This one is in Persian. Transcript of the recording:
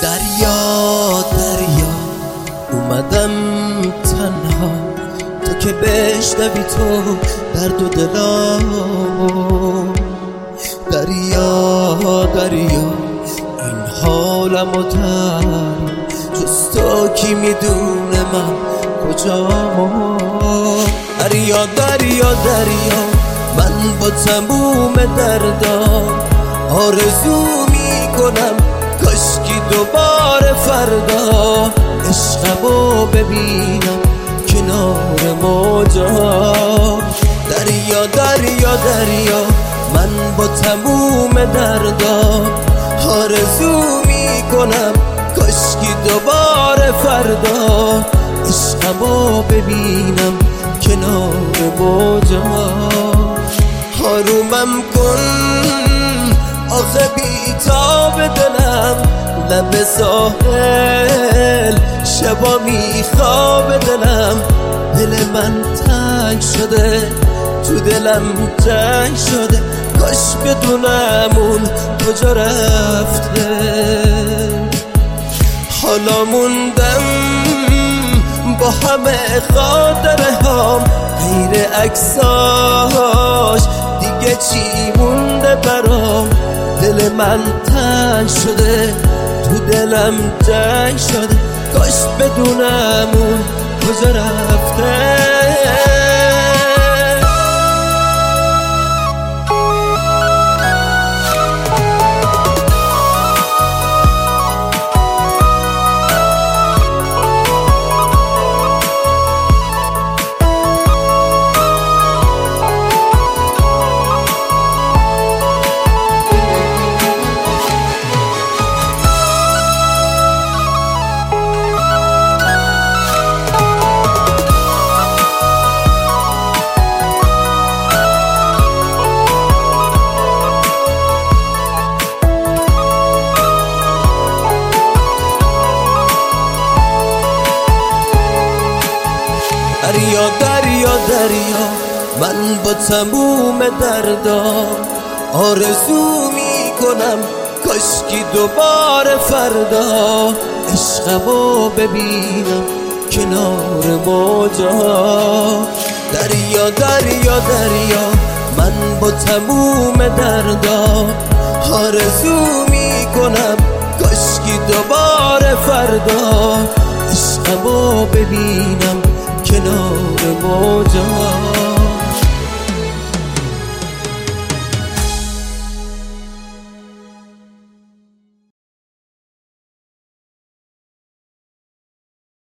دریا دریا اومدم تنها، تو که بشنوی تو درد و دلام. دریا دریا این حالمو تن، جز تو کی میدونه من کجام. دریا دریا دریا من با تموم دردام آرزو میکنم کاشکی دوباره فردا عشقمو ببینم کنار موجا. دریا دریا دریا من با تموم دردام آرزو میکنم کاشکی دوباره فردا عشقمو ببینم کنار موجا. آرومم کن آخه بیتاب دلم، لب ساحل شبا میخواب دلم. دل من تنگ شده تو دلم جنگ شده، کاش بدونم اون کجا رفته. حالا موندم با همه خاطره هام، غیر عکساش دیگه چی مونده برام. دل من تنگ شده تو دلم جنگ شده، کاش بدونم اون کجا رفته. دریا دریا دریا من با تموم دردام آرزو میکنم کاشکی دوباره فردا عشقمو ببینم کنار موجا. دریا دریا دریا من با تموم دردام آرزو میکنم کاشکی دوباره فردا عشقمو ببینم کنار موجا.